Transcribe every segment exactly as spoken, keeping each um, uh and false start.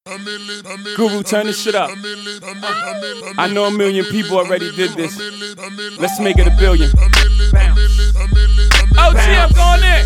Guru, turn this shit up. I know a million people already did this. Let's make it a billion. Oh, G, I'm going in.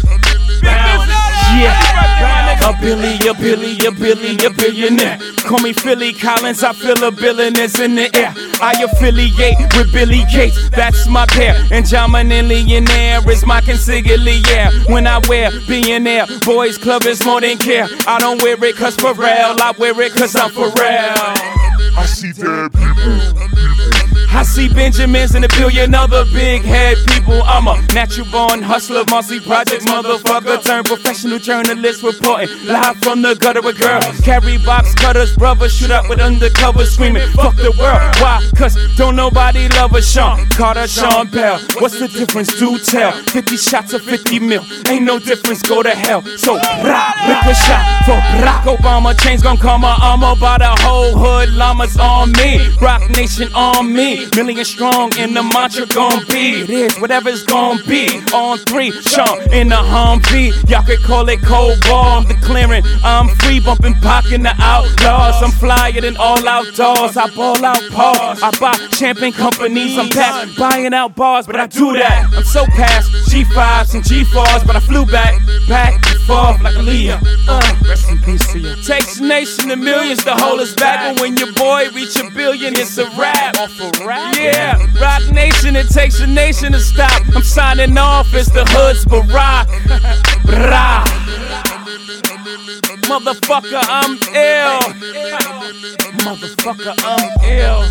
Yeah, a billy, a billy, a billy, a billionaire. Call me Philly Collins, I feel a billionaire's in the air. I affiliate with Billy Gates, that's my pair. And John Millionaire is my consigliere. When I wear billionaire, boys club is more than care. I don't wear it cause for real, I wear it cause I'm for real. I see dead people. I see Benjamins and a billion other big head people. I'm a natural born hustler, Marcy Projects motherfucker, turned professional journalist reporting live from the gutter with girls. Carry box cutters, brothers shoot up with undercover screaming, fuck the world. Why? Cause don't nobody love a Sean Carter, Sean Bell. What's the difference? Do tell. fifty shots of fifty mil, ain't no difference, go to hell. So, rah, liquor shot for Barack Obama. Chains gon' come my armor by the whole hood. Llamas on me, Rock Nation on me. Million strong and the mantra gon' be. It is whatever's gon' be. On three, Sean in the Humvee. Y'all could call it cold ball. I'm declaring I'm free, bumping Pac in the outlaws. I'm flyer than all outdoors. I ball out paws. I buy champagne companies. I'm past buying out bars, but I do that. I'm so past G fives and G fours, but I flew back, back and forth like a Leah. Uh, rest in peace to you. Takes a nation of millions to hold us back, but when your boy reach a billion, it's a rap. Off a rap? Yeah, Rock Nation, it takes a nation to stop. I'm signing off, it's the hood's Barack. Bra. Motherfucker, I'm ill. Motherfucker, I'm ill.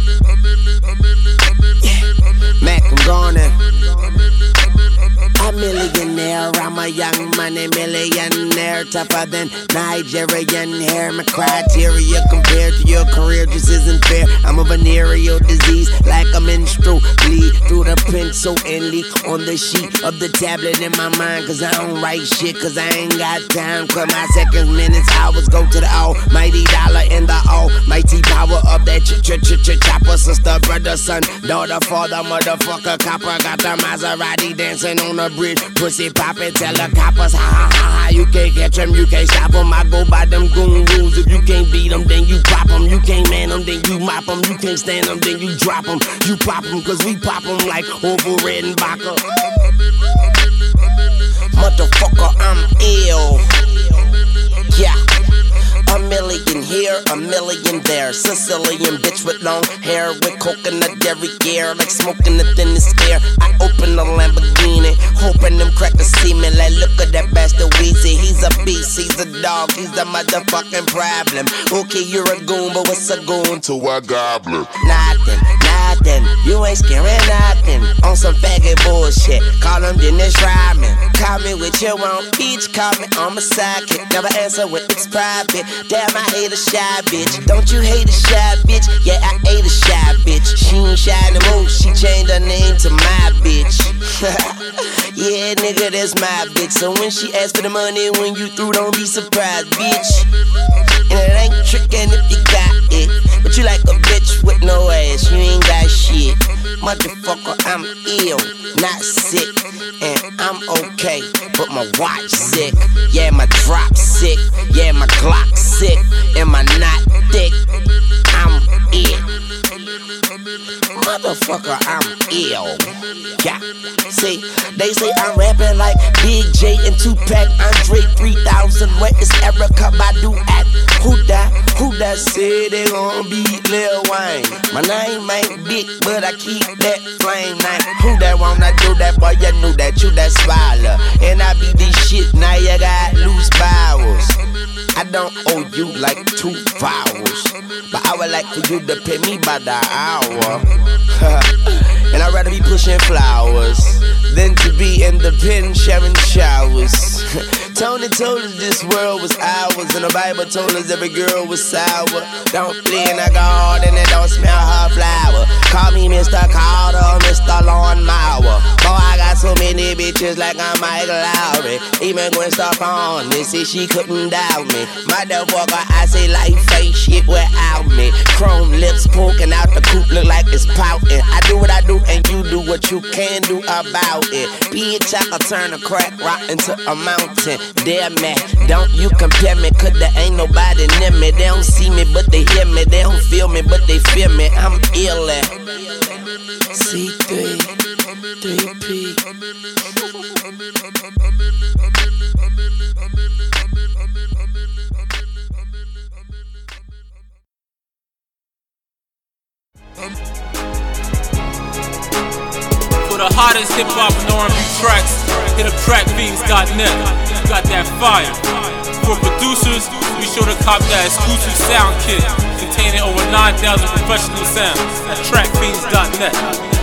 Mac, I'm gone in. I'm a millionaire, I'm a young money millionaire, tougher than Nigerian hair. My criteria compared to your career just isn't fair. I'm a venereal disease, like a menstrual bleed through the pencil and leak on the sheet of the tablet in my mind. Cause I don't write shit, cause I ain't got time. Cause my seconds, minutes, hours go to the almighty dollar and the almighty power of that ch ch ch ch chopper. Sister, brother, son, daughter, father, motherfucker, copper. Got the Maserati dancing on the bridge, pussy poppin', tell the coppers, ha ha ha ha, you can't catch them, you can't stop them. I go by them goon rules. If you can't beat them, then you pop them. You can't man them, then you mop them. You can't stand them, then you drop them. You pop them, cause we pop them like Orville Redenbacher. Motherfucker, I'm ill. Yeah. A million here, a million there. Sicilian bitch with long hair, with coconut derriere, like smoking the thinnest air. I open the Lamborghini, hoping them crackers see me. Like, look at that bastard Weezy. He's a beast, he's a dog, he's the motherfucking problem. Okay, you're a goon, but what's a goon to a goblin? Nothing, nothing, you ain't scaring nothing. On some faggot bullshit, call him Dennis Rodman. Call me with your own peach, call me on my sidekick. Never answer when it's private. Damn, I hate a shy bitch. Don't you hate a shy bitch? Yeah, I hate a shy bitch. She ain't shy no more, she changed her name to my bitch. Yeah, nigga, that's my bitch. So when she asks for the money, when you through, don't be surprised, bitch. And it ain't trickin' if you got it, but you like a bitch with no ass, you ain't got shit. Motherfucker, I'm ill, not sick, and I'm okay, but my watch sick. Yeah, my drop sick, yeah, my Glock sick, and my knot thick. I'm ill. Motherfucker, I'm ill. Yeah, see, they say I'm rapping like Big J and Tupac, Andre three thousand. Where is Erykah Badu at? Who that? Who that said they gon' beat Lil Wayne? My name ain't big, but I keep that flame name. Who that wanna do that? Boy, you knew that, you that swallow. And I be this shit, now you got loose bowels. I don't owe you like two vowels, but I would like for you to pay me by the hour. And I'd rather be pushing flowers than to be in the pen sharing showers. Tony told us this world was ours, and the Bible told us every girl was sour. Don't play in the garden and don't smell her flower. Call me Mister Carter, Mister Lawnmower. Boy, I got so many bitches like I'm Michael Lowry. Even Gwen Stefani, they say she couldn't doubt me. Motherfucker, I say life ain't shit without me. Chrome lips poking out the coupe, look like it's pouting. I do what I do and you do what you can do about it. Bitch, I can turn a crack rock into a mountain. Damn man, don't you compare me, cause there ain't nobody near me. They don't see me but they hear me, they don't feel me but they feel me. I'm ill at C three, three P. For the hottest hip-hop and R and B tracks, hit up track fiends dot net. Got that fire. For producers, be sure to cop that exclusive sound kit containing over nine thousand professional sounds at track fiends dot net.